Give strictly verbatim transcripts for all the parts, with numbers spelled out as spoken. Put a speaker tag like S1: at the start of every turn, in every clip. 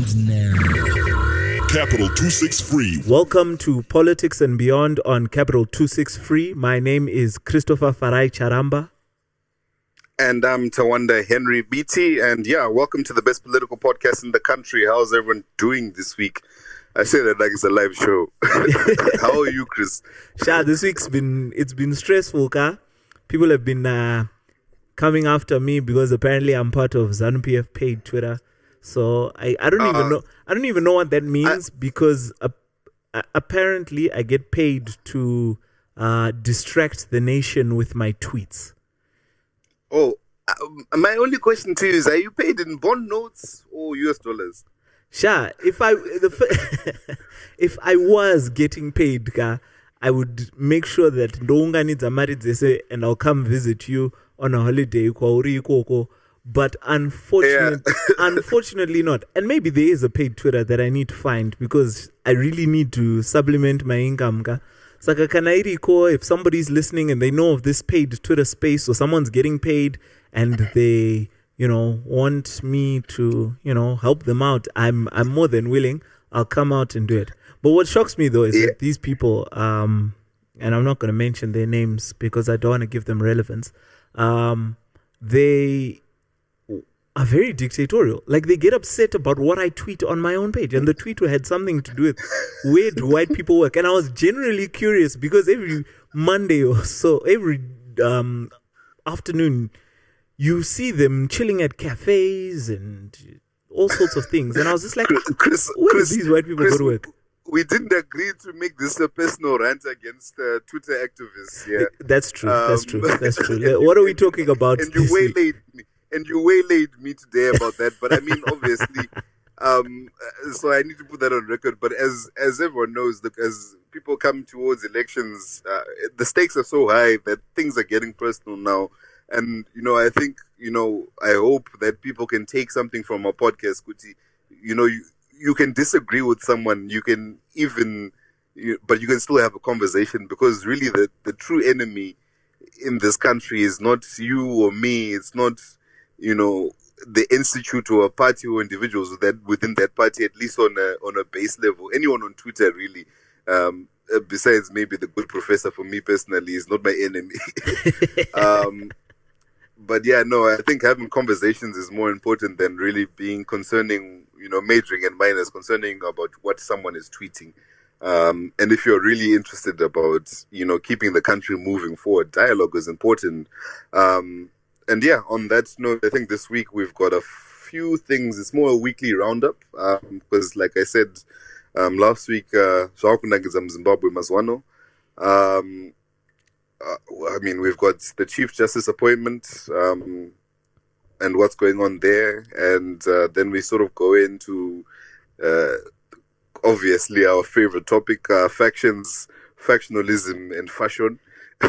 S1: And now,
S2: Capital two six Free.
S3: Welcome to Politics and Beyond on Capital two six Free. My name is Christopher Farai Charamba.
S4: And I'm Tawanda Henry Beatty. And yeah, welcome to the best political podcast in the country. How's everyone doing this week? I say that like it's a live show. How are you, Chris?
S3: Sha, this week's been, it's been stressful, ka? People have been uh, coming after me because apparently I'm part of ZANU-P F paid Twitter. So I, I don't uh, even know I don't even know what that means I, because uh, apparently I get paid to uh, distract the nation with my tweets.
S4: Oh, uh, my only question to you is: are you paid in bond notes or U S dollars?
S3: Sure. If I the, if I was getting paid, ka, I would make sure that Ndonga needs a marriage and I'll come visit you on a holiday. But unfortunately, yeah. unfortunately not. And maybe there is a paid Twitter that I need to find because I really need to supplement my income. So if somebody's listening and they know of this paid Twitter space or someone's getting paid and they, you know, want me to, you know, help them out, I'm I'm more than willing. I'll come out and do it. But what shocks me though is yeah. that these people, um, and I'm not going to mention their names because I don't want to give them relevance. Um, they are very dictatorial. Like they get upset about what I tweet on my own page, and the tweet had something to do with where do white people work. And I was genuinely curious because every Monday or so, every um, afternoon, you see them chilling at cafes and all sorts of things. And I was just like,
S4: Chris,
S3: where
S4: Chris,
S3: do these white people
S4: Chris,
S3: go to work?
S4: We didn't agree to make this a personal rant against uh, Twitter activists. Yeah,
S3: that's true.
S4: Um,
S3: that's true. That's true. What are we talking about?
S4: And you waylaid me. And you waylaid me today about that, but I mean, obviously, um, so I need to put that on record. But as as everyone knows, look, as people come towards elections, uh, the stakes are so high that things are getting personal now. And you know, I think you know, I hope that people can take something from our podcast, Kuti. You know, you you can disagree with someone, you can even, you, but you can still have a conversation because really, the the true enemy in this country is not you or me. It's not, you know, the institute or a party or individuals that within that party, at least on a on a base level. Anyone on Twitter, really, um, besides maybe the good professor, for me personally, is not my enemy. um, but yeah, no, I think having conversations is more important than really being concerning, you know, majoring and minors, concerning about what someone is tweeting. Um, and if you're really interested about, you know, keeping the country moving forward, dialogue is important. Um, And yeah, on that note, I think this week we've got a few things. It's more a weekly roundup because, um, like I said um, last week, uh, Zimbabwe Mazwano. Um, uh, I mean, we've got the Chief Justice appointment um, and what's going on there, and uh, then we sort of go into uh, obviously our favorite topic: uh, factions, factionalism, and fashion.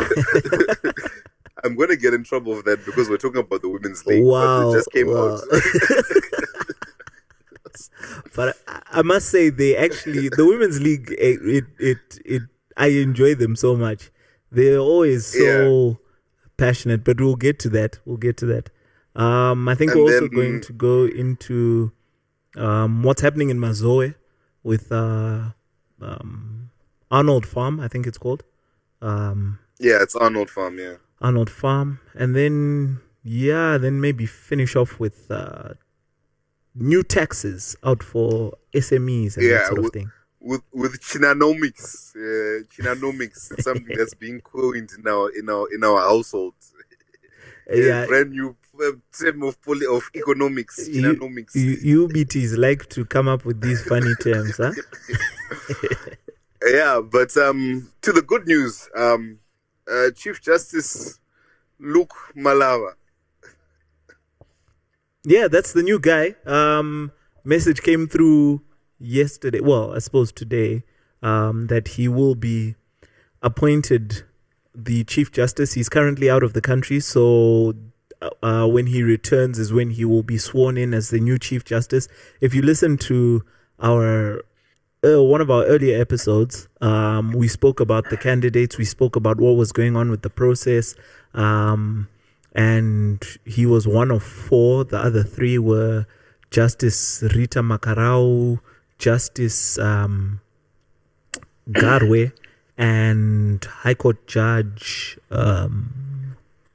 S4: I'm going to get in trouble for that because we're talking about the Women's League.
S3: Wow.
S4: But it just came
S3: wow.
S4: out.
S3: But I must say, they actually, the Women's League, it, it, it, it I enjoy them so much. They're always so yeah. passionate, but we'll get to that. We'll get to that. Um, I think and we're also then, going to go into um, what's happening in Mazoe with uh, um, Arnold Farm, I think it's called. Um,
S4: yeah, it's Arnold Farm, yeah.
S3: Arnold Farm, and then yeah, then maybe finish off with uh, new taxes out for S M Es and
S4: yeah,
S3: that sort
S4: with,
S3: of thing.
S4: With with Chinanomics, uh, Chinanomics, something that's being coined in our in our in our household.
S3: Yeah,
S4: a brand new term of poly, of economics, Chinanomics.
S3: You, you, U B Ts like to come up with these funny terms, huh?
S4: Yeah, but um, to the good news. Um, Uh, Chief Justice Luke Malava.
S3: Yeah, that's the new guy. Um, message came through yesterday. Well, I suppose today um, that he will be appointed the Chief Justice. He's currently out of the country, so uh, when he returns is when he will be sworn in as the new Chief Justice. If you listen to our Uh, one of our earlier episodes, um, we spoke about the candidates, we spoke about what was going on with the process, um, and he was one of four. The other three were Justice Rita Makarau, Justice um, Garwe, and High Court Judge um,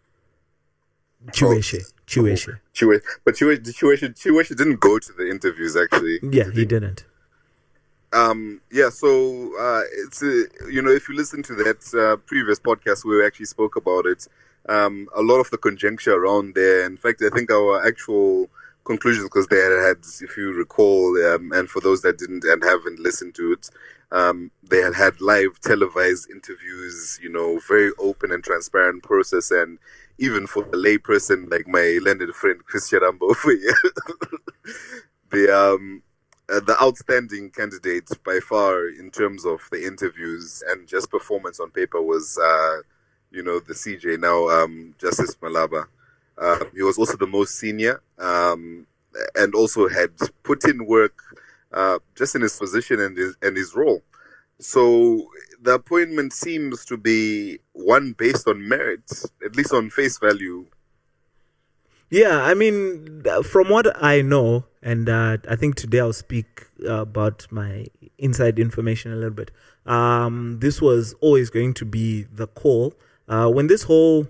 S3: Chiweshe. Chiweshe.
S4: Chiweshe. But Chiweshe, Chiweshe, Chiweshe didn't go to the interviews, actually.
S3: Yeah, he didn't.
S4: Um, yeah, so uh, it's uh, you know, if you listen to that uh, previous podcast where we actually spoke about it, um, a lot of the conjecture around there. In fact, I think our actual conclusions, because they had, had, if you recall, um, and for those that didn't and haven't listened to it, um, they had had live televised interviews, you know, very open and transparent process, and even for a lay person like my landed friend Chris Charambo over here, the um. Uh, the outstanding candidate by far in terms of the interviews and just performance on paper was, uh, you know, the C J, now um, Justice Malaba. Uh, he was also the most senior um, and also had put in work uh, just in his position and his, and his role. So the appointment seems to be one based on merit, at least on face value.
S3: Yeah, I mean, from what I know, and uh, I think today I'll speak uh, about my inside information a little bit. Um, this was always going to be the call. Uh, when this whole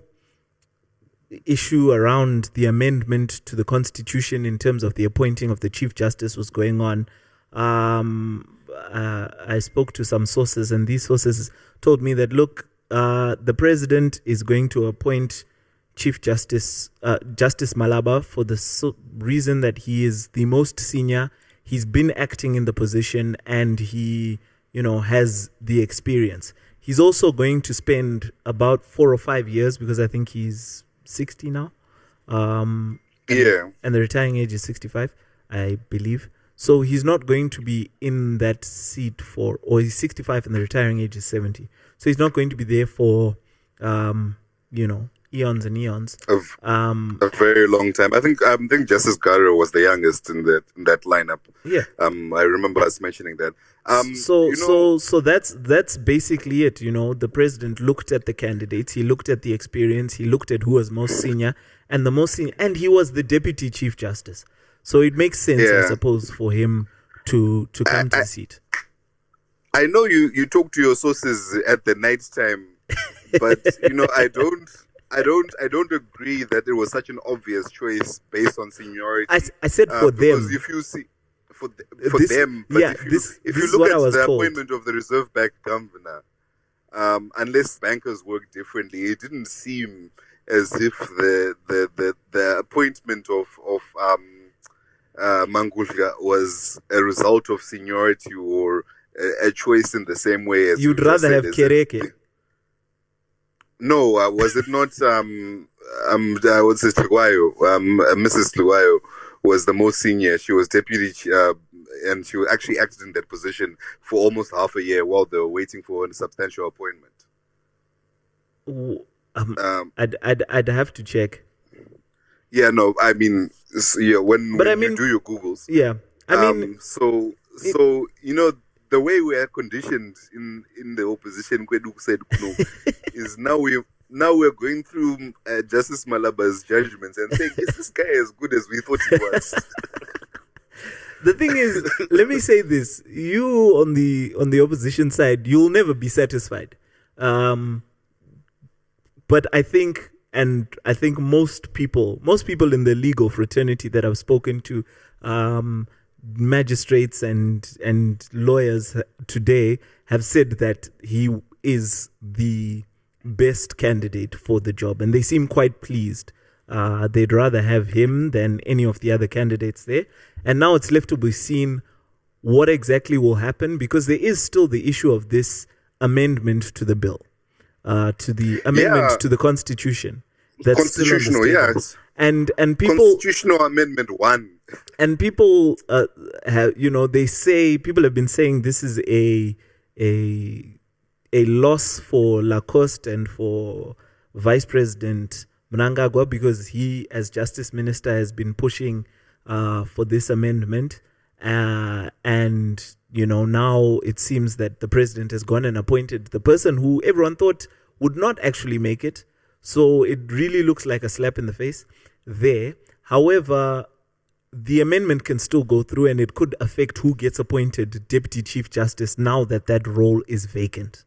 S3: issue around the amendment to the Constitution in terms of the appointing of the Chief Justice was going on, um, uh, I spoke to some sources, and these sources told me that, look, uh, the president is going to appoint Chief Justice uh, Justice Malaba for the so- reason that he is the most senior. He's been acting in the position, and he, you know, has the experience. He's also going to spend about four or five years, because I think he's sixty now. Um,
S4: yeah,
S3: and the retiring age is sixty-five, I believe. So he's not going to be in that seat for, or he's sixty-five and the retiring age is seventy. So he's not going to be there for, um, you know, eons and eons.
S4: Of
S3: um,
S4: a very long time. I think I think Justice Garo was the youngest in that in that lineup.
S3: Yeah.
S4: Um, I remember us mentioning that. Um,
S3: so
S4: you know,
S3: so so that's that's basically it. You know, the president looked at the candidates, he looked at the experience, he looked at who was most senior, and the most senior, and he was the deputy chief justice. So it makes sense,
S4: yeah.
S3: I suppose, for him to to come
S4: I,
S3: to
S4: I,
S3: the seat.
S4: I know you you talk to your sources at the night time, but you know I don't. I don't. I don't agree that it was such an obvious choice based on seniority.
S3: I, I said for
S4: uh,
S3: them.
S4: If you see for th- for
S3: this,
S4: them, but
S3: yeah,
S4: if you,
S3: this,
S4: if
S3: this
S4: you
S3: is
S4: look
S3: what
S4: at
S3: I was
S4: the
S3: told.
S4: appointment of the Reserve Bank governor, um, unless bankers work differently, it didn't seem as if the the, the, the appointment of of um, uh, Mangulga was a result of seniority or a, a choice in the same way as
S3: you'd
S4: you just
S3: rather
S4: said,
S3: have
S4: as if-
S3: Kereke.
S4: No, uh, was it not? Um, um, I would say Luwayo. Um, uh, Missus Luwayo was the most senior. She was deputy, uh, and she actually acted in that position for almost half a year while they were waiting for a substantial appointment.
S3: Um,
S4: Um,
S3: I'd, I'd I'd have to check.
S4: yeah, no, I mean, s- yeah, when,
S3: But
S4: when
S3: I mean-
S4: you do your Googles,
S3: Yeah, I mean,
S4: um, so so you know the way we are conditioned in in the opposition, Kwedu said, no, is now we now we're going through uh, Justice Malaba's judgments and saying, is this guy as good as we thought he was?
S3: the thing is, let me say this: you on the on the opposition side, you'll never be satisfied. Um, but I think, and I think most people, most people in the legal fraternity that I've spoken to, um, magistrates and and lawyers today have said that he is the best candidate for the job, and they seem quite pleased. Uh, they'd rather have him than any of the other candidates there. And now it's left to be seen what exactly will happen, because there is still the issue of this amendment to the bill, uh, to the amendment
S4: Yeah.
S3: to the Constitution. That's still on the
S4: Constitutional,
S3: table.
S4: yes.
S3: And and people
S4: Constitutional Amendment One.
S3: and people uh, have, you know, they say, people have been saying this is a a a loss for Lacoste and for Vice President Mnangagwa, because he, as Justice Minister, has been pushing uh, for this amendment. Uh, and, you know, now it seems that the president has gone and appointed the person who everyone thought would not actually make it. So it really looks like a slap in the face there. However, the amendment can still go through, and it could affect who gets appointed Deputy Chief Justice now that that role is vacant.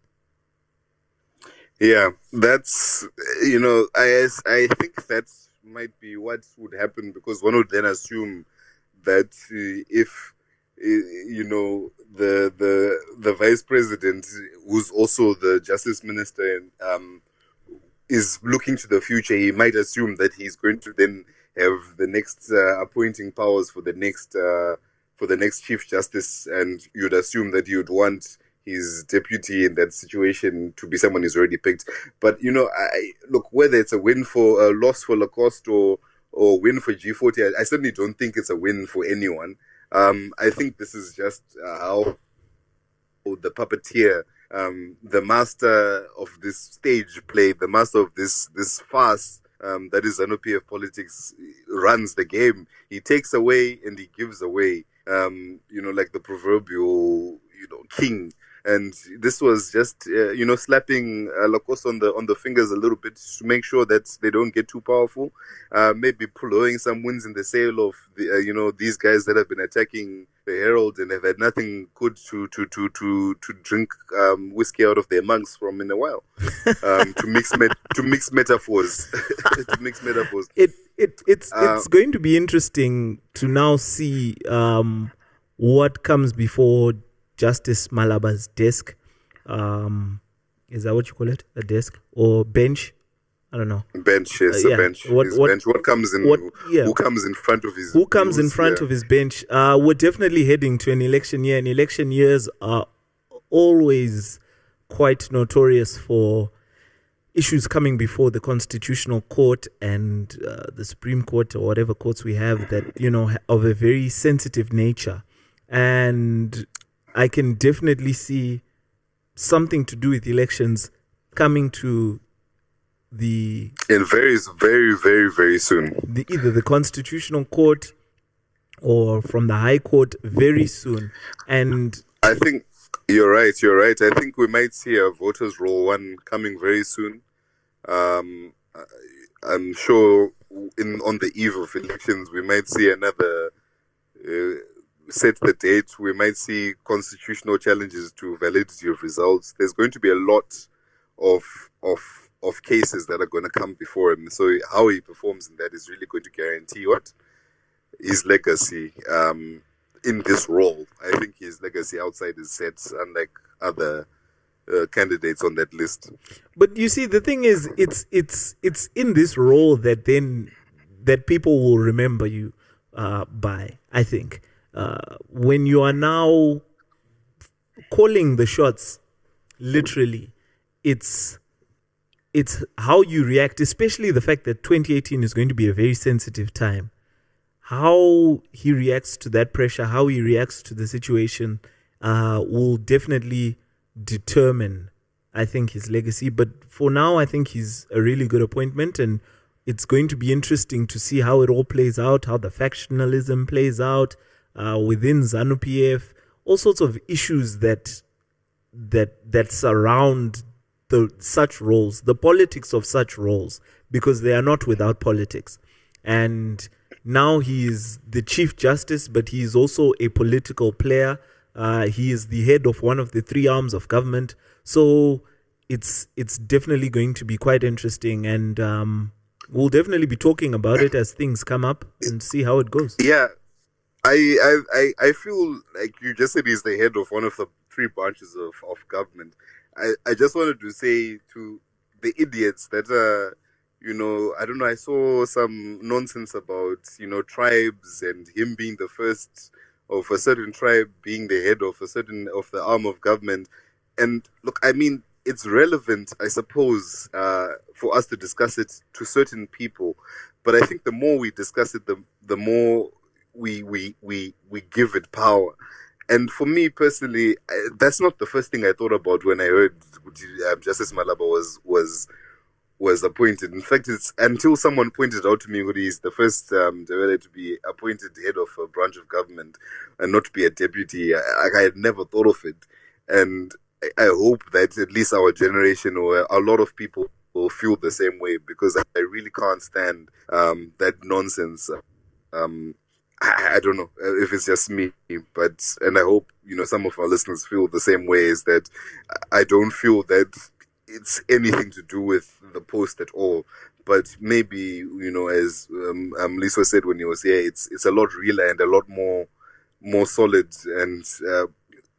S4: Yeah, that's, you know, I, I think that might be what would happen, because one would then assume that uh, if, uh, you know, the, the, the vice president, who's also the justice minister, um, is looking to the future, he might assume that he's going to then have the next uh, appointing powers for the next, uh, for the next chief justice, and you'd assume that you'd want his deputy in that situation to be someone who's already picked. But, you know, I look, whether it's a win for a uh, loss for Lacoste or or win for G forty, I, I certainly don't think it's a win for anyone. Um, I think this is just uh, how the puppeteer, um, the master of this stage play, the master of this this farce um, that is ZANU P F politics, runs the game. He takes away and he gives away. Um, you know, like the proverbial, you know, king. And this was just, uh, you know, slapping uh, Lacoste on the on the fingers a little bit to make sure that they don't get too powerful. Uh, maybe blowing some winds in the sail of, the, uh, you know, these guys that have been attacking the Herald and have had nothing good to to to to, to drink um, whiskey out of their mugs from in a while. Um, to mix met- to mix metaphors, to mix metaphors.
S3: It it it's
S4: uh,
S3: it's going to be interesting to now see um, what comes before Justice Malaba's desk. Um, is that what you call it? A desk or bench? I don't know.
S4: Bench, yes,
S3: uh,
S4: a
S3: yeah.
S4: bench.
S3: What,
S4: his
S3: what,
S4: bench. What comes in?
S3: what, yeah.
S4: Who comes in front of his?
S3: Who comes in front
S4: yeah.
S3: of his bench? Uh, we're definitely heading to an election year, and election years are always quite notorious for issues coming before the Constitutional Court and uh, the Supreme Court, or whatever courts we have that, you know, of a very sensitive nature. And I can definitely see something to do with elections coming to the
S4: in very, very, very, very soon.
S3: The, either the Constitutional Court or from the High Court very soon. And
S4: I think you're right. You're right. I think we might see a voters' roll one coming very soon. Um, I'm sure in on the eve of elections we might see another. Uh, set the date, we might see constitutional challenges to validity of results. There's going to be a lot of of of cases that are going to come before him. So how he performs in that is really going to guarantee what his legacy um, in this role. I think his legacy outside is set, unlike other uh, candidates on that list.
S3: But you see, the thing is, it's it's it's in this role that then that people will remember you uh, by. I think. Uh, when you are now calling the shots, literally, it's it's how you react, especially the fact that twenty eighteen is going to be a very sensitive time. How he reacts to that pressure, how he reacts to the situation, uh, will definitely determine, I think, his legacy. But for now, I think he's a really good appointment, and it's going to be interesting to see how it all plays out, how the factionalism plays out. Uh, within ZANU P F, all sorts of issues that that that surround the such roles, the politics of such roles, because they are not without politics. And now he is the Chief Justice, but he is also a political player. Uh, he is the head of one of the three arms of government. So it's it's definitely going to be quite interesting, and um, we'll definitely be talking about it as things come up and see how it goes.
S4: Yeah. I, I I feel like you just said he's the head of one of the three branches of, of government. I, I just wanted to say to the idiots that, uh, you know, I don't know, I saw some nonsense about, you know, tribes and him being the first of a certain tribe being the head of a certain, of the arm of government. And look, I mean, it's relevant, I suppose, uh, for us to discuss it to certain people. But I think the more we discuss it, the the more we we we we give it power. And for me personally, I, that's not the first thing I thought about when I heard um, Justice Malaba was was was appointed. In fact, it's until someone pointed out to me that he's the first um, Ndebele to be appointed head of a branch of government and not to be a deputy. I, I had never thought of it, and I, I hope that at least our generation or a lot of people will feel the same way, because I, I really can't stand um, that nonsense. Um, I, I don't know if it's just me, but and I hope you know some of our listeners feel the same way. Is that I don't feel that it's anything to do with the post at all. But maybe you know, as um, um, Lisa said when he was here, it's it's a lot realer and a lot more more solid and uh,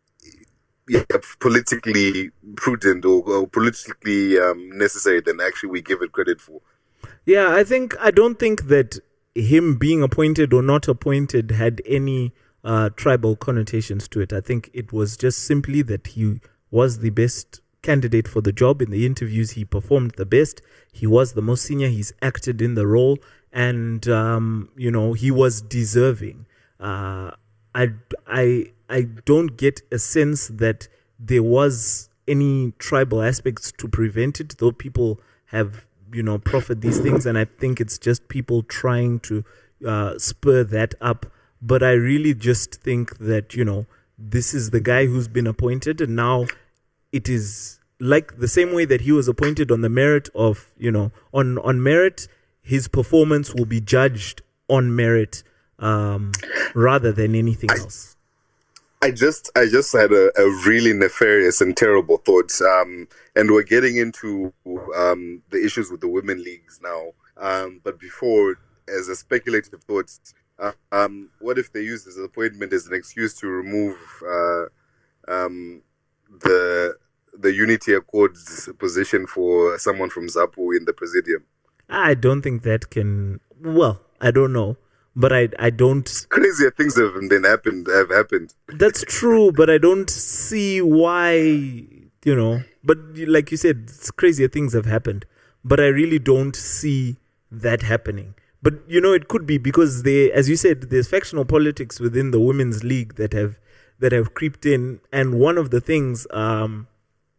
S4: yeah, politically prudent or, or politically um, necessary than actually we give it credit for.
S3: Yeah, I think I don't think that him being appointed or not appointed had any uh, tribal connotations to it. I think it was just simply that he was the best candidate for the job. In the interviews, he performed the best. He was the most senior. He's acted in the role, and um, you know he was deserving. Uh, I I I don't get a sense that there was any tribal aspects to prevent it, though people have you know proffered these things, and I think it's just people trying to uh, spur that up. But I really just think that you know this is the guy who's been appointed, and now it is like the same way that he was appointed on the merit of, you know, on, on merit, his performance will be judged on merit um, rather than anything
S4: I,
S3: else.
S4: I just I just had a, a really nefarious and terrible thought. Um, and we're getting into um, the issues with the women leagues now. Um, but before, as a speculative thought, uh, um, what if they use this appointment as an excuse to remove uh, um, the the Unity Accords position for someone from ZAPU in the Presidium?
S3: I don't think that can. Well, I don't know, but I I don't.
S4: Crazier things have been happened. Have happened.
S3: That's true, but I don't see why. You know, but like you said, crazier things have happened, but I really don't see that happening. But you know, it could be because they, as you said, there's factional politics within the women's league that have that have creeped in, and one of the things um,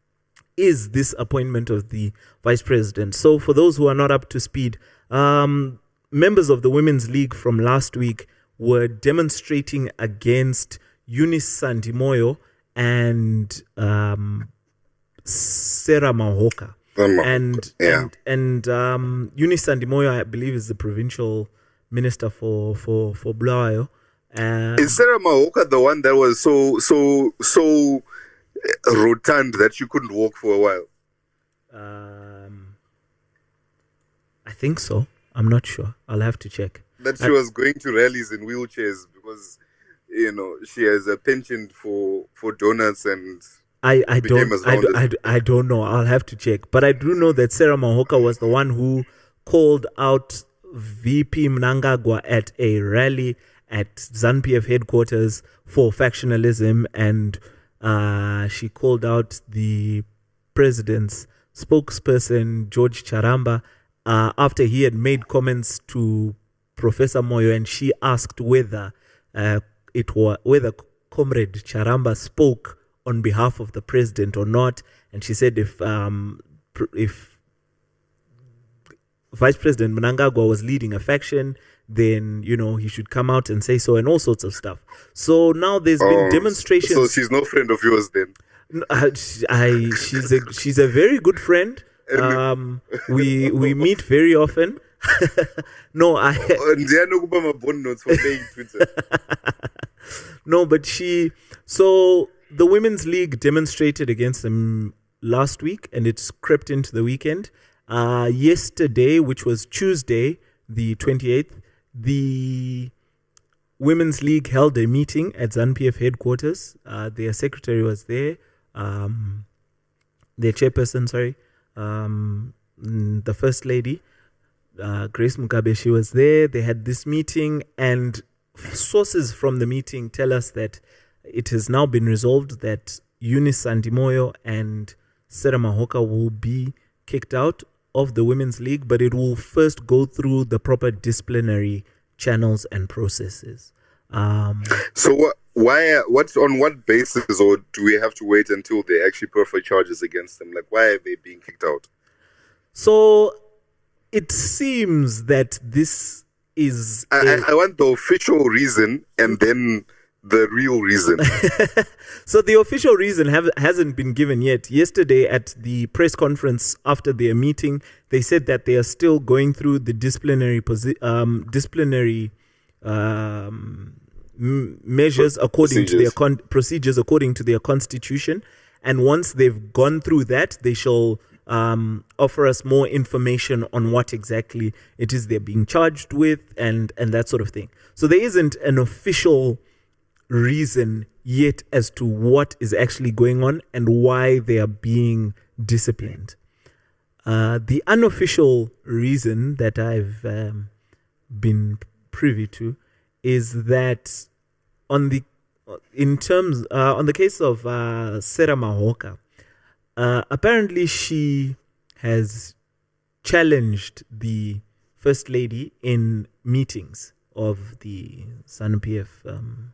S3: is this appointment of the vice president. So, for those who are not up to speed, um, members of the women's league from last week were demonstrating against Eunice Sandimoyo and um, Sarah Mahoka. And
S4: yeah.
S3: and, and um, Eunice Sandimoyo, I believe, is the provincial minister for for for Bulawayo. Um,
S4: is Sarah Mahoka the one that was so so so rotund that you couldn't walk for a while?
S3: Um, I think so. I'm not sure. I'll have to check.
S4: That she
S3: I,
S4: was going to rallies in wheelchairs because you know she has a penchant for for donuts and.
S3: I, I don't I, I, I don't know. I'll have to check. But I do know that Sarah Mahoka was the one who called out V P Mnangagwa at a rally at ZANU-P F headquarters for factionalism, and uh, she called out the president's spokesperson, George Charamba, uh, after he had made comments to Professor Moyo, and she asked whether uh, it was whether Comrade Charamba spoke on behalf of the president or not, and she said if um, pr- if Vice President Mnangagwa was leading a faction, then you know he should come out and say so, and all sorts of stuff. So now there's been
S4: oh,
S3: demonstrations.
S4: So she's no friend of yours then?
S3: I, I she's a she's a very good friend. Um, we we meet very often. no, I. no, but she so. The Women's League demonstrated against them last week, and it's crept into the weekend. Uh, yesterday, which was Tuesday, the twenty-eighth, the Women's League held a meeting at ZANU-P F headquarters. Uh, their secretary was there, um, their chairperson, sorry, um, the First Lady, uh, Grace Mugabe, she was there. They had this meeting, and sources from the meeting tell us that it has now been resolved that Eunice Sandimoyo and Sarah Mahoka will be kicked out of the Women's League, but it will first go through the proper disciplinary channels and processes. Um,
S4: so what, why, what's on what basis, or do we have to wait until they actually prefer charges against them? Like, why are they being kicked out?
S3: So it seems that this is...
S4: I, a- I want the official reason and then... the real reason.
S3: So the official reason have, hasn't been given yet. Yesterday at the press conference after their meeting, they said that they are still going through the disciplinary posi- um, disciplinary um, m- measures according to their con- procedures according to their constitution. And once they've gone through that, they shall um, offer us more information on what exactly it is they're being charged with and, and that sort of thing. So there isn't an official reason yet as to what is actually going on and why they are being disciplined. Uh, the unofficial reason that I've um, been privy to is that on the in terms uh, on the case of uh, Sarah Mahoka, uh, apparently she has challenged the First Lady in meetings of the SANU-P F um,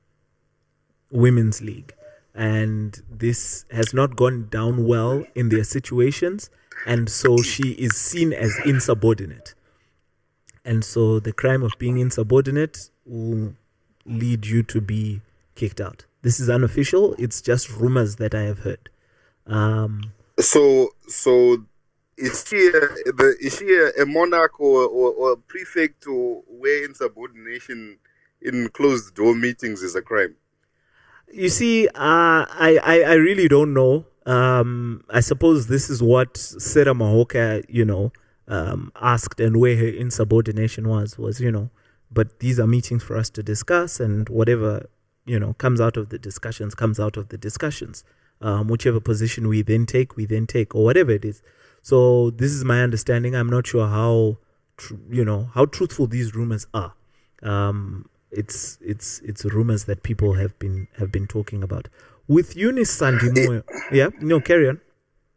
S3: Women's League, and this has not gone down well in their situations, and so she is seen as insubordinate. And so the crime of being insubordinate will lead you to be kicked out. This is unofficial. It's just rumors that I have heard. Um,
S4: so, so is she a, the, is she a, a monarch or, or, or a prefect to where insubordination in closed door meetings is a crime?
S3: You see, uh, I, I I really don't know. Um, I suppose this is what Sarah Mahoka, you know, um, asked, and where her insubordination was was, you know. But these are meetings for us to discuss, and whatever, you know, comes out of the discussions comes out of the discussions. Um, whichever position we then take, we then take, or whatever it is. So this is my understanding. I'm not sure how, tr- you know, how truthful these rumors are. Um, it's it's it's rumors that people have been have been talking about. With Eunice Sandimoyo, yeah, no, carry on.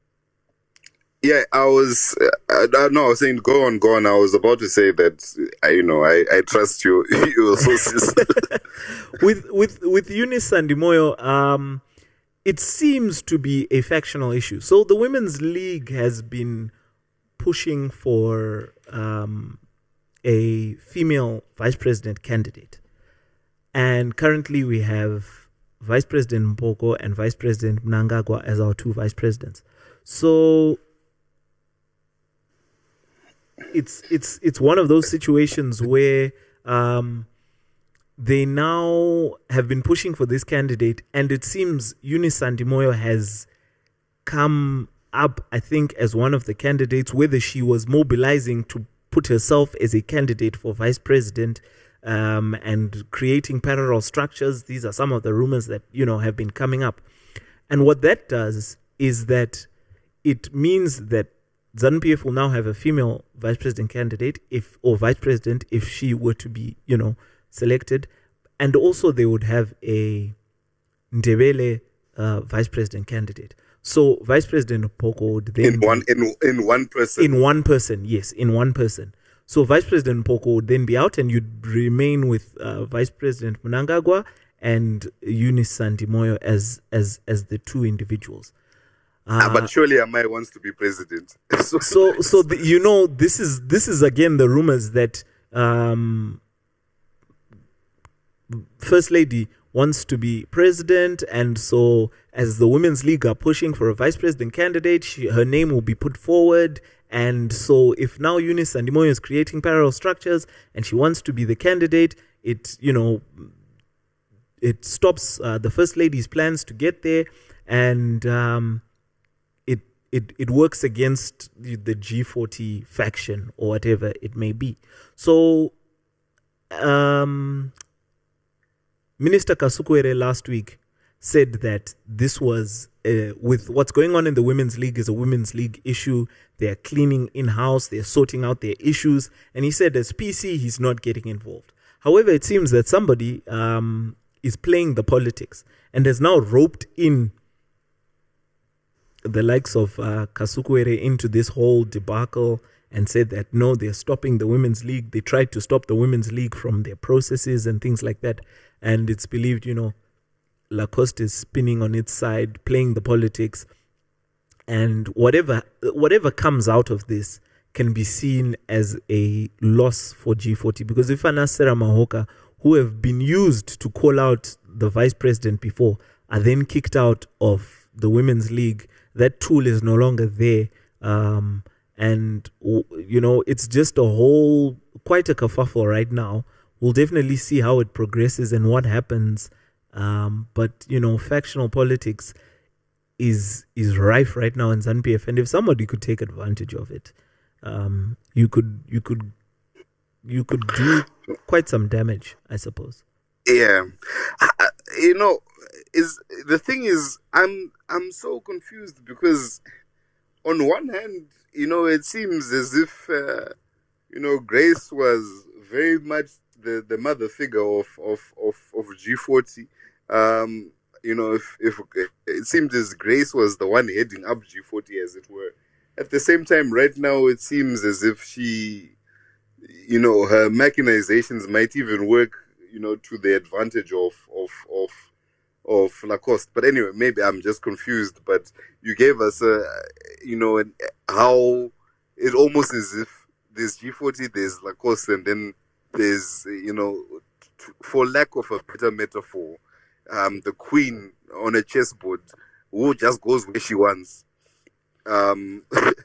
S4: Yeah, I was. Uh, no, I was saying, go on, go on. I was about to say that, uh, you know, I, I trust you, your sources.
S3: with with with Eunice Sandimoyo, um, it seems to be a factional issue. So the Women's League has been pushing for um, a female vice president candidate, and currently we have Vice President Mpoko and Vice President Mnangagwa as our two vice presidents. So it's it's it's one of those situations where um, they now have been pushing for this candidate, and it seems Eunice Sandimoyo has come up, I think, as one of the candidates, whether she was mobilizing to put herself as a candidate for vice president um, and creating parallel structures. These are some of the rumors that, you know, have been coming up. And what that does is that it means that ZANU-P F will now have a female vice president candidate, if or vice president, if she were to be, you know, selected. And also they would have a Ndebele uh, vice president candidate. So Vice President Mpoko would then
S4: in one in in one person.
S3: In one person, yes, in one person. So Vice President Mpoko would then be out, and you'd remain with uh, Vice President Mnangagwa and Eunice Sandimoyo as as as the two individuals.
S4: Uh, ah, but surely Amai wants to be president.
S3: so so, so the, you know, this is this is again the rumors that um, First Lady wants to be president, and so as the Women's League are pushing for a vice president candidate, she, her name will be put forward. And so if now Eunice Sandimoyo is creating parallel structures and she wants to be the candidate, it, you know, it stops uh, the First Lady's plans to get there, and um, it, it, it works against the G forty faction or whatever it may be. So um, Minister Kasukuwere last week said that this was, uh, with what's going on in the Women's League is a Women's League issue. They're cleaning in-house. They're sorting out their issues. And he said as P C, he's not getting involved. However, it seems that somebody um, is playing the politics and has now roped in the likes of uh, Kasukuwere into this whole debacle and said that, no, they're stopping the Women's League. They tried to stop the Women's League from their processes and things like that. And it's believed, you know, Lacoste is spinning on its side, playing the politics, and whatever whatever comes out of this can be seen as a loss for G forty. Because if Anna Sarah Mahoka, who have been used to call out the vice president before, are then kicked out of the Women's League, that tool is no longer there. Um, and, you know, it's just a whole, quite a kerfuffle right now, we'll definitely see how it progresses and what happens. Um, but you know, factional politics is is rife right now in ZANU-P F, and if somebody could take advantage of it, um, you could you could you could do quite some damage, I suppose.
S4: Yeah, I, you know, is the thing is, I'm I'm so confused because on one hand, you know, it seems as if uh, you know, Grace was very much the, the mother figure of of of, of G forty. Um, you know, if if it seemed as Grace was the one heading up G forty, as it were. At the same time, right now, it seems as if she, you know, her machinations might even work, you know, to the advantage of of of of Lacoste. But anyway, maybe I'm just confused. But you gave us a, you know, an, how it almost as if there's G forty, there's Lacoste, and then there's, you know, t- for lack of a better metaphor, um, the queen on a chessboard who just goes where she wants. Um,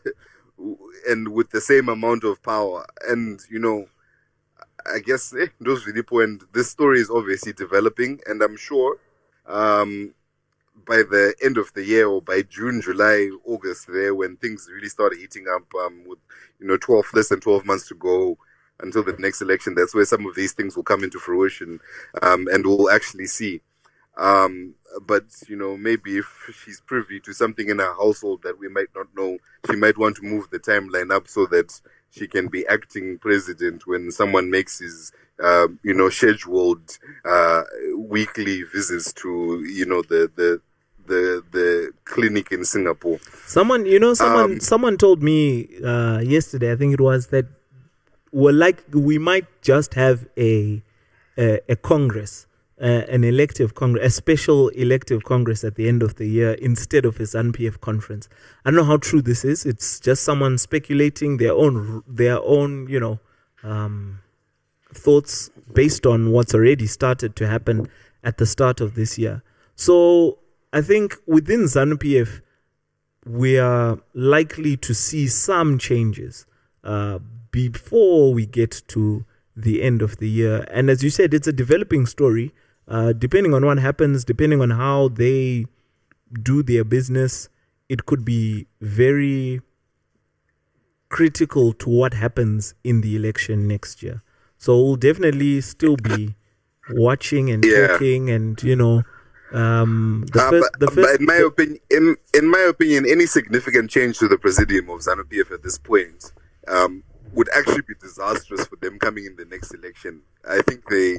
S4: and with the same amount of power. And, you know, I guess eh, those really point. This story is obviously developing, and I'm sure um, by the end of the year or by June, July, August, there when things really start heating up, um, with you know twelve less than twelve months to go until the next election, that's where some of these things will come into fruition, um, and we'll actually see. Um, but, you know, maybe if she's privy to something in her household that we might not know, she might want to move the timeline up so that she can be acting president when someone makes his, uh, you know, scheduled uh, weekly visits to, you know, the, the, the, the clinic in Singapore.
S3: Someone, you know, someone,
S4: Um,
S3: someone told me uh, yesterday, I think it was, that we're like, we might just have a, a, a Congress. Uh, an elective congress, a special elective congress at the end of the year instead of a ZANU-P F conference. I don't know how true this is. It's just someone speculating their own, their own, you know, um, thoughts based on what's already started to happen at the start of this year. So I think within ZANU-P F, we are likely to see some changes uh, before we get to the end of the year. And as you said, it's a developing story. Uh, depending on what happens, depending on how they do their business, it could be very critical to what happens in the election next year. So we'll definitely still be watching and
S4: Yeah.
S3: talking, and you know, um, the
S4: Uh,
S3: first,
S4: but,
S3: the
S4: but
S3: first,
S4: in my
S3: the-
S4: opinion, in, in my opinion, any significant change to the presidium of ZANU-P F at this point um, would actually be disastrous for them coming in the next election. I think they,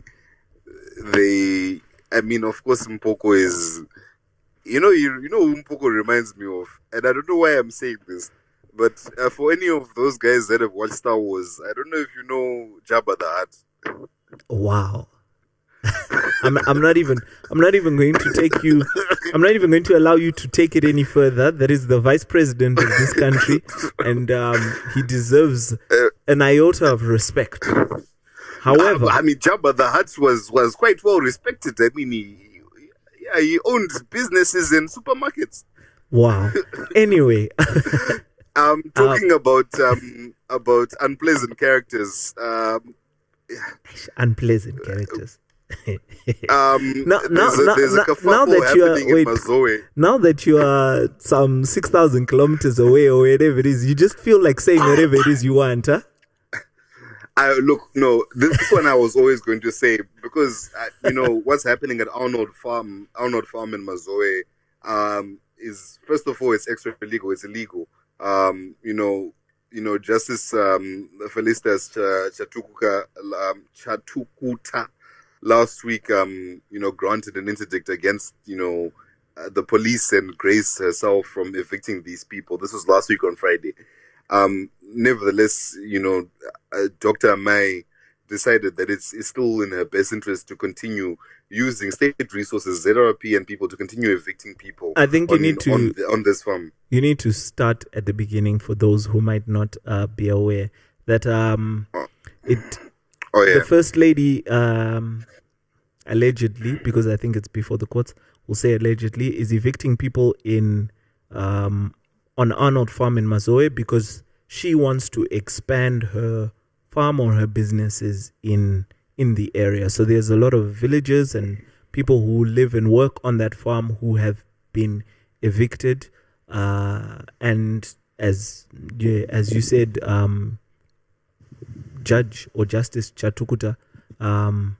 S4: they, I mean, of course, Mpoko is, you know, you, you know, who Mpoko reminds me of, and I don't know why I'm saying this, but uh, for any of those guys that have watched Star Wars, I don't know if you know Jabba the Hutt.
S3: wow. I'm I'm not even I'm not even going to take you I'm not even going to allow you to take it any further. That is the vice president of this country, and um, he deserves an iota of respect. However,
S4: Uh, I mean, Jabba the Hutt was, was quite well respected. I mean, he, yeah, he owned businesses and supermarkets.
S3: wow. Anyway,
S4: Um, talking about um, about unpleasant characters. Um,
S3: unpleasant characters.
S4: um,
S3: Now- now-
S4: there's a,
S3: now-
S4: there's a
S3: now-
S4: kerfuffle
S3: now that you are-
S4: happening
S3: wait.
S4: in Mazoe.
S3: Now that you are some six thousand kilometers away or wherever it is, you just feel like saying whatever it is you want, huh?
S4: I look, no, this one I was always going to say because uh, you know what's happening at Arnold Farm, Arnold Farm in Mazoe, um, is first of all it's extra illegal, it's illegal. Um, you know, you know, Justice um, Felicitas Ch- Chatukuka, um, Chatukuta last week, um, you know, granted an interdict against you know uh, the police and Grace herself from evicting these people. This was last week on Friday. Um, nevertheless, you know, uh, Doctor Mai decided that it's, it's still in her best interest to continue using state resources, Z R P, and people to continue evicting people.
S3: I think you
S4: on,
S3: need to-
S4: on, the- on this farm.
S3: You need to start at the beginning for those who might not uh, be aware that um, it
S4: Oh yeah,
S3: the first lady um, allegedly, because I think it's before the courts, will say allegedly, is evicting people in um, on Arnold Farm in Mazoe because she wants to expand her farm or her businesses in in the area. So there's a lot of villagers and people who live and work on that farm who have been evicted. Uh, and as yeah, as you said, um, Judge or Justice Chatukuta um,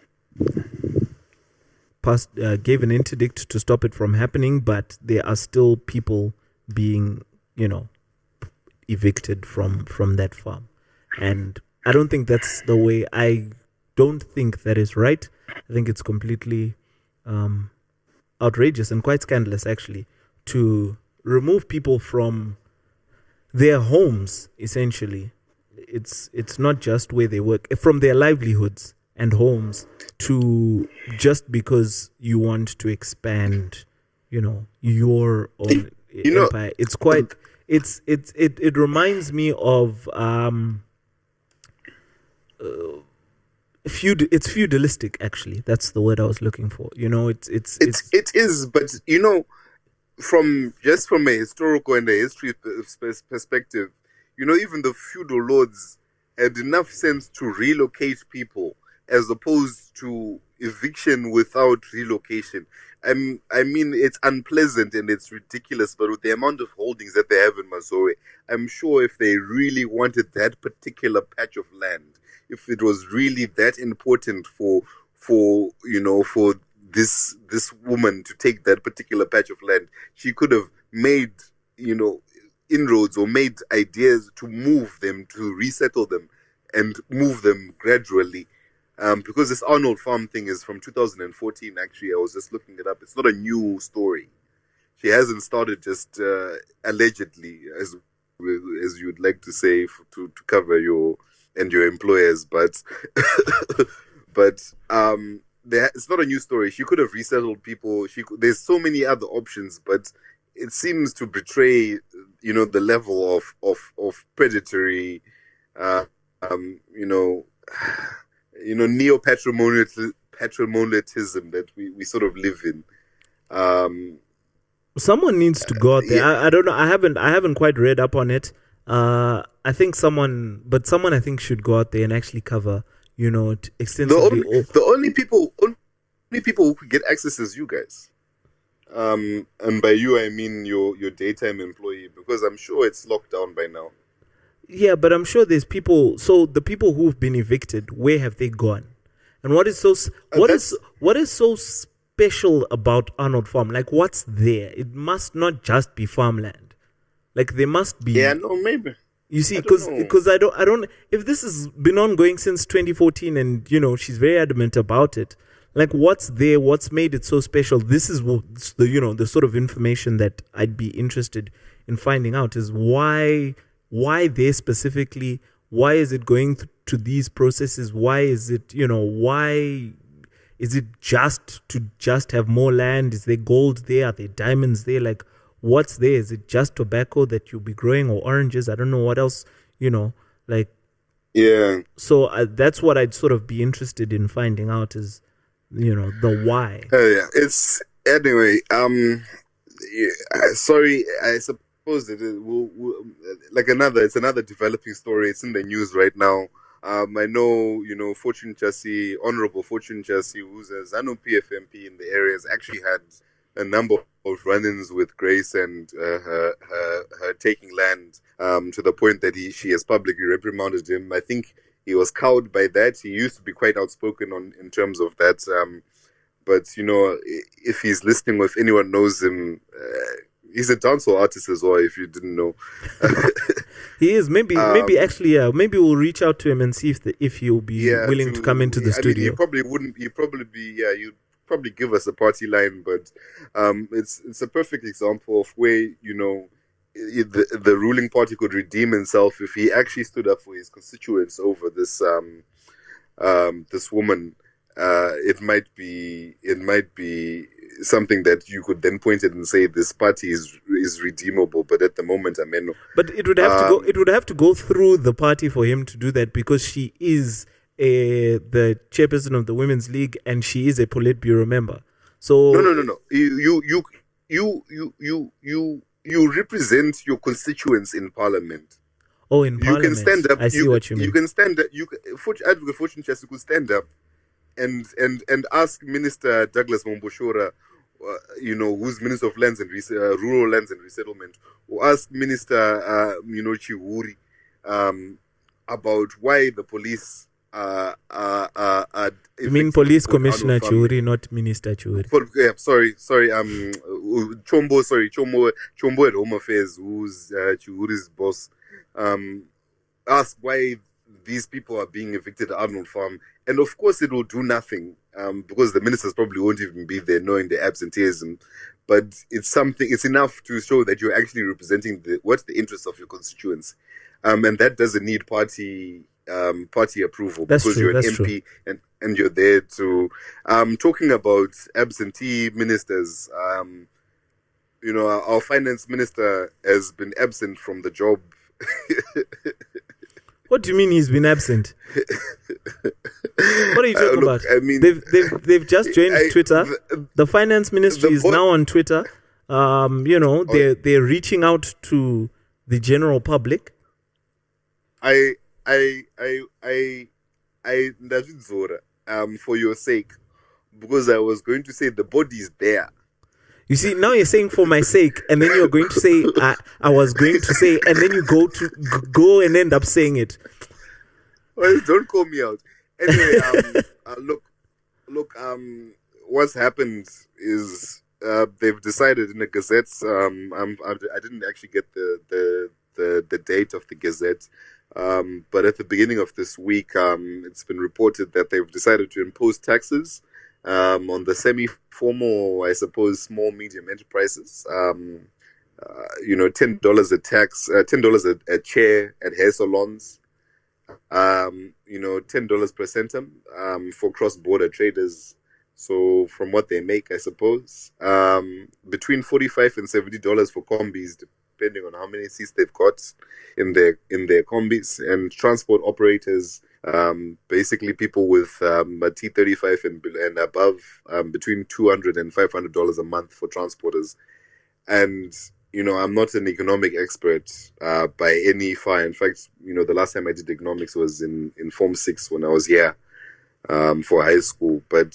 S3: passed, uh, gave an interdict to stop it from happening, but there are still people being, you know, evicted from, from that farm. And I don't think that's the way. I don't think that is right. I think it's completely um, outrageous and quite scandalous, actually, to remove people from their homes, essentially. It's it's not just where they work, from their livelihoods and homes, to just because you want to expand, you know, your own
S4: you
S3: empire.
S4: Know,
S3: it's quite. It's it's it it reminds me of um. Uh, feud. It's feudalistic, actually. That's the word I was looking for. You know, it's it's
S4: it's,
S3: it's
S4: it is, but you know, from just from a historical and a history perspective, you know, even the feudal lords had enough sense to relocate people as opposed to eviction without relocation. I'm, I mean, it's unpleasant and it's ridiculous, but with the amount of holdings that they have in Mazoe, I'm sure if they really wanted that particular patch of land, if it was really that important for, for you know, for this this woman to take that particular patch of land, she could have made, you know, inroads or made ideas to move them, to resettle them and move them gradually. Um, because this Arnold Farm thing is from two thousand fourteen, actually. I was just looking it up. It's not a new story. She hasn't started just uh, allegedly, as as you would like to say, f- to, to cover your and your employers. But but um, there, it's not a new story. She could have resettled people. She could, there's so many other options, but it seems to betray, you know, the level of of of predatory, uh, um, you know. you know, neo-patrimonialism that we, we sort of live in. Um,
S3: someone needs to go out there.
S4: Yeah.
S3: I, I don't know. I haven't. I haven't quite read up on it. Uh, I think someone, but someone I think should go out there and actually cover, you know, t-
S4: The
S3: extensively.
S4: only, the only people, only people who could get access is you guys. Um, and by you, I mean your your daytime employee, because I'm sure it's locked down by now.
S3: Yeah, but I'm sure there's people. So the people who've been evicted, where have they gone? And what is so s-
S4: Uh,
S3: what
S4: that's-
S3: is what is so special about Arnold Farm? Like, what's there? It must not just be farmland. Like, there must be.
S4: Yeah, no, maybe.
S3: You see,
S4: I don't
S3: because
S4: know.
S3: because I don't I don't if this has been ongoing since twenty fourteen, and you know she's very adamant about it. Like, what's there? What's made it so special? This is what the you know the sort of information that I'd be interested in finding out is why why there specifically. Why is it going th- to these processes? Why is it you know why is it just to just have more land? Is there gold there? Are there diamonds there? Like, what's there? Is it just tobacco that you'll be growing, or oranges? I don't know what else, you know, like,
S4: Yeah.
S3: so uh, that's what I'd sort of be interested in finding out is, you know, the why.
S4: Uh, yeah. It's anyway. Um. Yeah, uh, sorry. I suppose that it will, will like another. It's another developing story. It's in the news right now. Um. I know. You know, Fortune Chassis, Honorable Fortune Chassis, who's a ZANU P F M P in the area, has actually had a number of run-ins with Grace and uh, her, her her taking land, um, to the point that he she has publicly reprimanded him. I think he was cowed by that. He used to be quite outspoken on in terms of that. Um, but you know, if he's listening, or if anyone knows him, uh, he's a dancehall artist as well. If you didn't know,
S3: He is maybe
S4: Um,
S3: maybe actually yeah maybe we'll reach out to him and see if the, if he'll be
S4: yeah,
S3: willing to, come into the
S4: I mean,
S3: studio.
S4: you probably wouldn't. You probably be yeah. You probably give us a party line, but um, it's it's a perfect example of where you know i- the the ruling party could redeem himself if he actually stood up for his constituents over this um um this woman. Uh, it might be it might be something that you could then point at and say this party is is redeemable. But at the moment, I mean,
S3: But it would have to go.
S4: Um,
S3: It would have to go through the party for him to do that, because she is a, the chairperson of the Women's League and she is a Politburo member. So
S4: no, no, no, no. You you you you you you you you represent your constituents in parliament.
S3: Oh, in
S4: You
S3: Parliament.
S4: can stand up.
S3: I see
S4: you,
S3: what you mean.
S4: You can stand up. You can- Fortune- Advocate Fortune Chester could stand up and and and ask Minister Douglas Momboshora, uh, you know, who's Minister of Lands and Res- uh, Rural Lands and Resettlement, or ask Minister, uh, you know, Chiwuri, um, about why the police uh, uh, uh, are.
S3: You mean
S4: evicting
S3: Police
S4: people in
S3: Commissioner
S4: Arnold Farm.
S3: Churi, not Minister Churi.
S4: Pol- yeah, sorry, sorry. Um, uh, Chombo, sorry, Chombo, Chombo at Home Affairs, who's uh, Chiwuri's boss. Um, ask why these people are being evicted at Arnold Farm, and of course it will do nothing um, because the ministers probably won't even be there knowing the absenteeism. But it's something. It's enough to show that you're actually representing the what's the interests of your constituents, um, and that doesn't need party um, party approval
S3: That's
S4: because
S3: true,
S4: you're an
S3: that's
S4: M P and and you're there to um, talking about absentee ministers. Um, you know, our, our finance minister has been absent from the job.
S3: What do you mean he's been absent? What are you
S4: Uh,
S3: talking
S4: look,
S3: about?
S4: I mean,
S3: they've they've they've just joined
S4: I-
S3: Twitter.
S4: the-
S3: The finance ministry
S4: the
S3: is
S4: bo-
S3: now on Twitter. Um, you know, they're they're reaching out to the general public.
S4: I, I, I, I, I, Ndazvidzora, um, for your sake, because I was going to say the body is there.
S3: You see, now you're saying for my sake, and then you're going to say I, I was going to say, and then you go to g- go and end up saying it.
S4: Well, don't call me out. Anyway, um, uh, look, look. Um, what's happened is uh, they've decided in the Gazette. Um, I'm, I I didn't actually get the, the the the date of the Gazette, um, but at the beginning of this week, um, it's been reported that they've decided to impose taxes um, on the semi-formal, I suppose, small medium enterprises. Um, uh, you know, ten dollars a tax, uh, ten dollars a, a chair at hair salons. Um, you know, ten dollars per centum um, for cross-border traders. So from what they make, I suppose, um, between forty-five and seventy dollars for combis, depending on how many seats they've got in their in their combis, and transport operators, um, basically people with um, a T thirty-five and and above, um, between two hundred and five hundred dollars a month for transporters. And you know, I'm not an economic expert uh, by any far. In fact, you know, the last time I did economics was in, in Form six when I was here um, for high school. But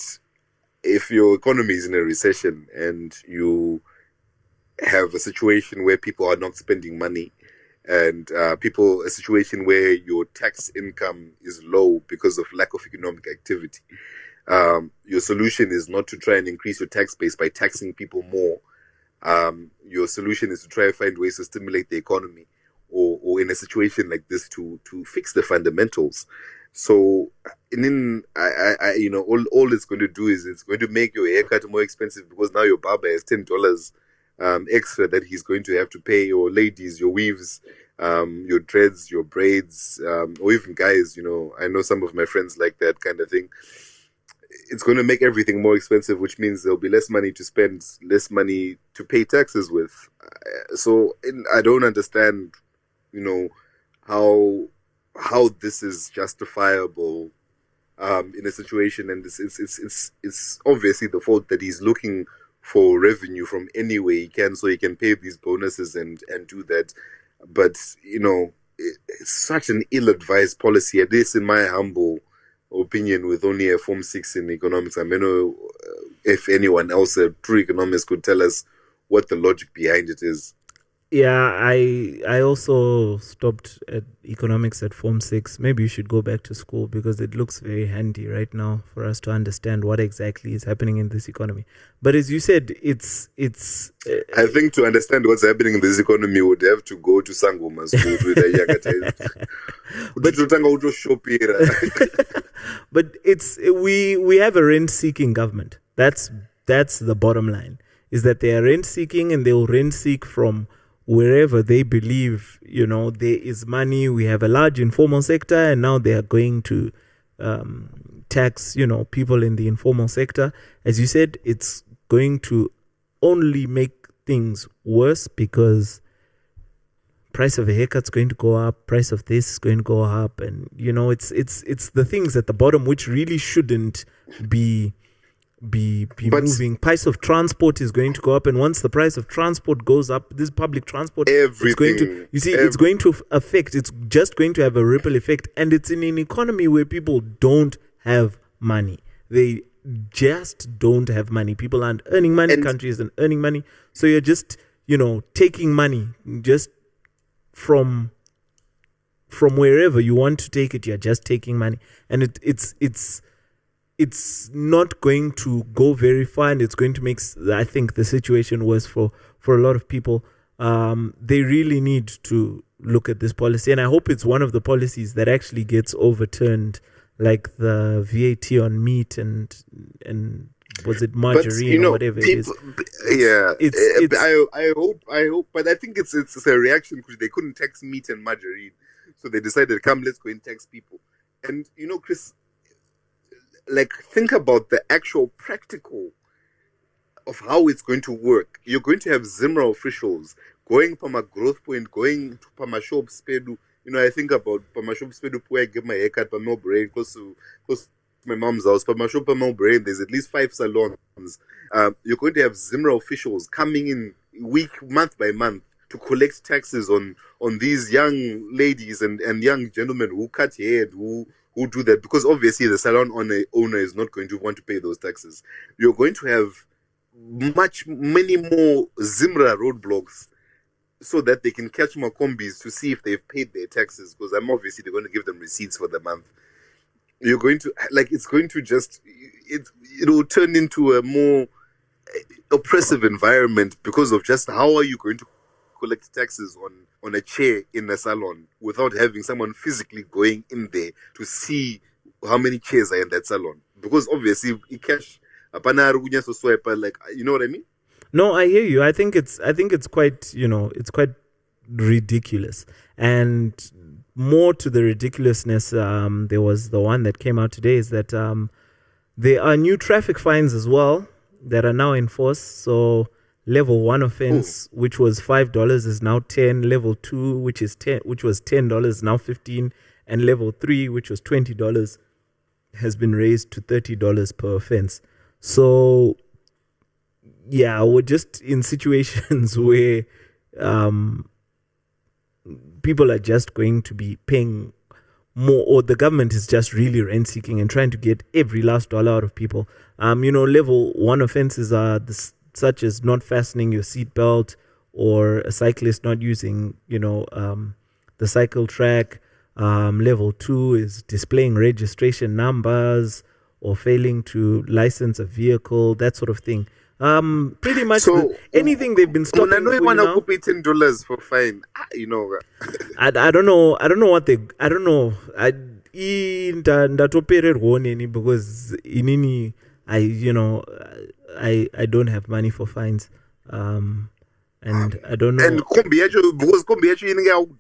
S4: if your economy is in a recession and you have a situation where people are not spending money and uh, people, a situation where your tax income is low because of lack of economic activity, um, your solution is not to try and increase your tax base by taxing people more. Um, your solution is to try and find ways to stimulate the economy, or, or in a situation like this, to to fix the fundamentals. So, and then I, I, I, you know, all all it's going to do is it's going to make your haircut more expensive because now your barber has ten dollars um, extra that he's going to have to pay. Your ladies, your weaves, um, your dreads, your braids, um, or even guys. You know, I know some of my friends like that kind of thing. It's going to make everything more expensive, which means there'll be less money to spend, less money to pay taxes with. So in, I don't understand, you know, how how this is justifiable um, in a situation, and it's it's it's it's it's obviously the fault that he's looking for revenue from any way he can, so he can pay these bonuses and and do that. But you know, it, it's such an ill-advised policy. At least in my humble opinion, with only a Form six in economics, I mean, know if anyone else, a true economist, could tell us what the logic behind it is.
S3: Yeah, I I also stopped at economics at Form six. Maybe you should go back to school because it looks very handy right now for us to understand what exactly is happening in this economy. But as you said, it's it's. Uh,
S4: I think to understand what's happening in this economy, we would have to go to Sangoma school with a younger child.
S3: But, but it's we we have a rent-seeking government. That's that's the bottom line. Is that they are rent-seeking and they will rent-seek from wherever they believe, you know, there is money. We have a large informal sector, and now they are going to um, tax, you know, people in the informal sector. As you said, it's going to only make things worse because price of a haircut's going to go up, price of this is going to go up, and you know, it's it's it's the things at the bottom which really shouldn't be be be
S4: But-
S3: moving. Price of transport is going to go up, and once the price of transport goes up, this public transport, it's going to.
S4: Everything.
S3: You see,
S4: Ev-
S3: it's going to f- affect. It's just going to have a ripple effect, and it's in an economy where people don't have money. They just don't have money. People aren't earning money.
S4: And-
S3: Countries aren't earning money. So you're just, you know, taking money just from from wherever you want to take it. You're just taking money, and it, it's it's it's not going to go very far, and it's going to make, I think, the situation worse for for a lot of people. Um, they really need to look at this policy, and I hope it's one of the policies that actually gets overturned, like the V A T on meat and and was it margarine
S4: but, you know,
S3: or whatever
S4: people,
S3: it is.
S4: yeah,
S3: it's-
S4: uh,
S3: it's-
S4: I, I hope, I hope, but I think it's it's a reaction because they couldn't tax meat and margarine, so they decided, come, let's go and tax people. And you know, Chris, like think about the actual practical of how it's going to work. You're going to have Zimra officials going from a growth point, going to Pamashop Spedu. You know, I think about Pamashop Spedu, where I get my haircut, Pamel Brain, close to close to my mom's house. Pamashop Pamel Brain, there's at least five salons. Um, you're going to have Zimra officials coming in week, month by month to collect taxes on on these young ladies and, and young gentlemen who cut hair, who who do that, because obviously the salon owner, owner is not going to want to pay those taxes. You're going to have much, many more Zimra roadblocks so that they can catch more combis to see if they've paid their taxes, because I'm obviously they're going to give them receipts for the month. You're going to, like, it's going to just, it, it will turn into a more oppressive environment because of just how are you going to collect taxes on, on a chair in a salon without having someone physically going in there to see how many chairs are in that salon. Because obviously, you cash, like, you know what I mean?
S3: No, I hear you. I think it's I think it's quite, you know, it's quite ridiculous. And more to the ridiculousness, um, there was the one that came out today is that um, there are new traffic fines as well that are now in force. So level one offense, Ooh. which was five dollars, is now ten. Level two, which is ten, which was ten dollars, now fifteen. And level three, which was twenty dollars, has been raised to thirty dollars per offense. So yeah, we're just in situations where um, people are just going to be paying more, or the government is just really rent seeking and trying to get every last dollar out of people. Um, you know, level one offenses are this, such as not fastening your seatbelt, or a cyclist not using, you know, um, the cycle track. Um, level two is displaying registration numbers or failing to license a vehicle, that sort of thing. Um, pretty much
S4: so,
S3: the, anything they've been stopping
S4: I know
S3: for
S4: you
S3: you
S4: want
S3: now.
S4: to pay ten dollars for fine. You know,
S3: I, I don't know. I don't know what they. I don't know. I I ndatopererwa neni because inini I you know I I don't have money for fines. Um, and I don't know.
S4: And kombi actually, because kombi actually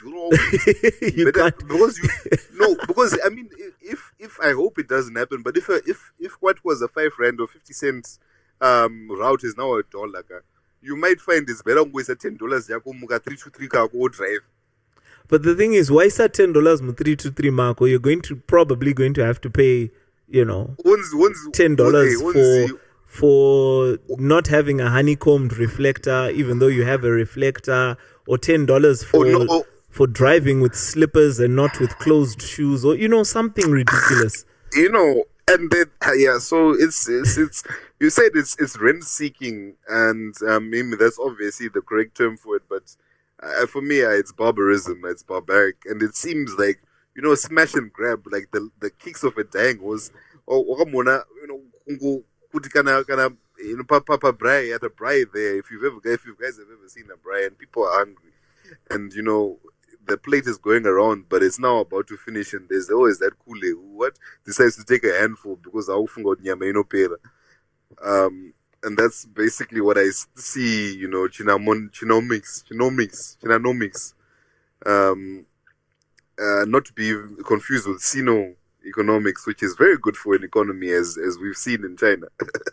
S3: you can't.
S4: because you no because I mean if if I hope it doesn't happen, but if if if what was a five rand or fifty cents um route is now a dollar, you might find it's better with a ten dollars three to three car go drive.
S3: But the thing is, why is that ten dollars three to three mark? Or you're going to probably going to have to pay, you know,
S4: once, once,
S3: ten dollars
S4: okay,
S3: for for not having a honeycombed reflector, even though you have a reflector, or ten dollars for
S4: oh, no.
S3: for driving with slippers and not with closed shoes, or you know, something ridiculous.
S4: You know, and then yeah, so it's it's, it's you said it's it's rent seeking, and um, maybe that's obviously the correct term for it, but uh, for me, uh, it's barbarism, it's barbaric, and it seems like, you know, smash and grab, like the the kicks of a dang was, or oh, you know, kana kana you know, Papa Bry at a Bry there. If you've ever, if you guys have ever seen a Bry, and people are hungry, and you know, the plate is going around, but it's now about to finish, and there's always that Kule who what decides to take a handful because I got nyama pera. Um, and that's basically what I see. You know, Chinamon, Chinomics, Chinomics, Chinanomics. Um, uh, not to be confused with Sino economics, which is very good for an economy, as as we've seen in China.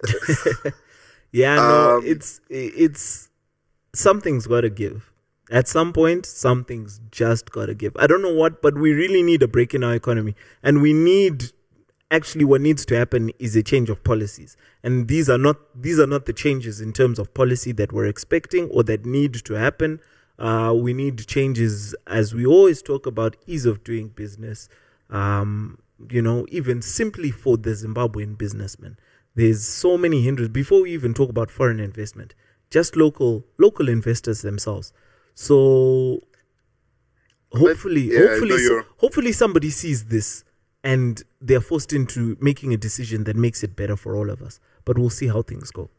S3: yeah, no,
S4: Um,
S3: it's it's something's got to give. At some point, something's just got to give. I don't know what, but we really need a break in our economy. And we need actually what needs to happen is a change of policies. And these are not these are not the changes in terms of policy that we're expecting or that need to happen. Uh, we need changes, as we always talk about, ease of doing business, um, you know, even simply for the Zimbabwean businessman. There's so many hindrances. Before we even talk about foreign investment, just local local investors themselves. So hopefully,
S4: But, yeah,
S3: hopefully,
S4: no, you're-
S3: hopefully somebody sees this and they're forced into making a decision that makes it better for all of us. But we'll see how things go.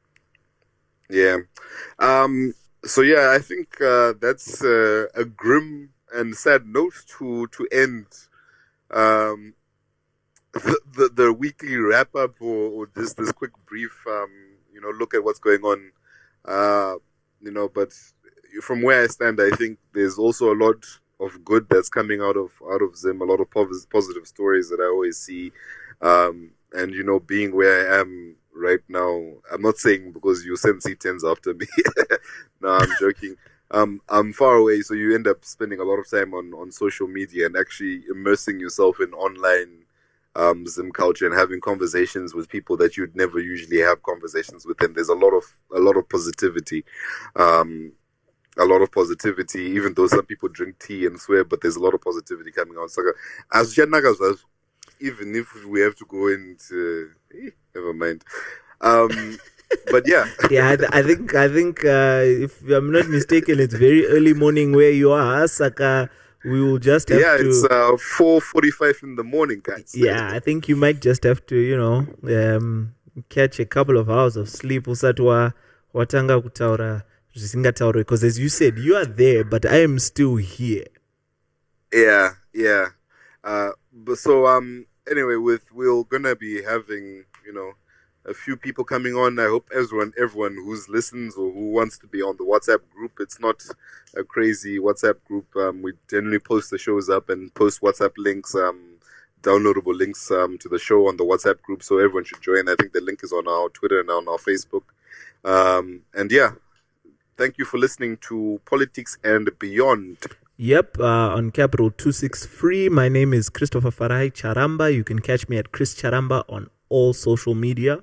S4: Yeah. Um, so yeah, I think uh, that's uh, a grim and sad note to to end um, the, the the weekly wrap up or, or just this quick brief, um, you know, look at what's going on. Uh, you know, but from where I stand, I think there's also a lot of good that's coming out of out of Zim. A lot of pos- positive stories that I always see, um, and you know, being where I am right now, I'm not saying because you send C tens after me. No, I'm joking. Um, I'm far away, so you end up spending a lot of time on, on social media and actually immersing yourself in online um, Zim culture and having conversations with people that you'd never usually have conversations with. And there's a lot of a lot of positivity, um, a lot of positivity. Even though some people drink tea and swear, but there's a lot of positivity coming out. So, as Janagas, even if we have to go into, eh, never mind. Um, but yeah,
S3: Yeah, I, th- I think I think uh, if I'm not mistaken, it's very early morning where you are, Saka. We will just have
S4: yeah,
S3: to.
S4: it's uh, four forty-five in the morning, guys.
S3: Yeah, I think you might just have to, you know, um, catch a couple of hours of sleep. Usatwa watanga kutaura zvisingataurwe, because as you said, you are there, but I am still here.
S4: Yeah, yeah. Uh, but so um, anyway, with we're gonna be having, you know, a few people coming on. I hope everyone, everyone who's listens or who wants to be on the WhatsApp group. It's not a crazy WhatsApp group. Um, we generally post the shows up and post WhatsApp links, um, downloadable links um, to the show on the WhatsApp group. So everyone should join. I think the link is on our Twitter and on our Facebook. Um, and yeah, thank you for listening to Politics and Beyond.
S3: Yep, uh, on Capital two six three. My name is Christopher Farai Charamba. You can catch me at Chris Charamba on all social media.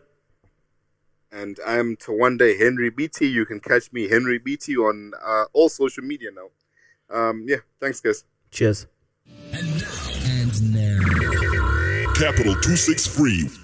S4: And I'm Tawanda Henry Beatty. You can catch me, Henry Beatty, on uh, all social media now. Um, yeah, thanks, guys.
S3: Cheers.
S2: Capital two six three.